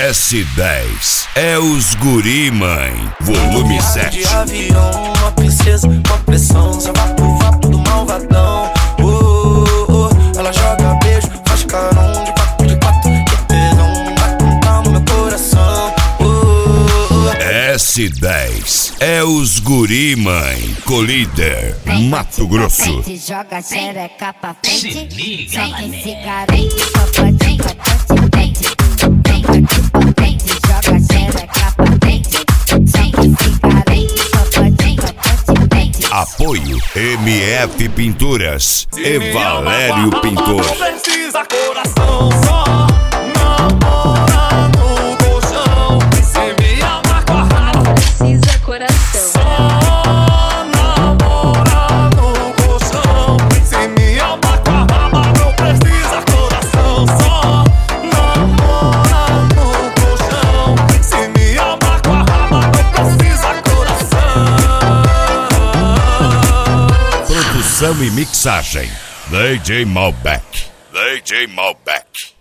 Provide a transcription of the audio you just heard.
S10 é os guri, mãe. Volume 7. De avião, uma princesa, uma pressão, só vapo do malvadão. Ela joga beijo, faz carão de quatro, que tesão, vai com calma no meu coração. S10 é os guri, mãe. Colíder, Mato Grosso. Joga xereca pra frente, se liga, sem mané. esse carente, papadinho, patente, vem aqui potente, joga xereca pra frente, sem esse carente, papadinho, patente. Apoio MF Pinturas e Valério Pintor. Precisa coração só, namora no colchão, sem me amar com a raiva. Precisa coração. Só namora no colchão, sem me amar com a raba. Não precisa coração, só namora no colchão, sem me amar com a raba. Não precisa coração. Produção e mixagem DJ Malbec. DJ Malbec.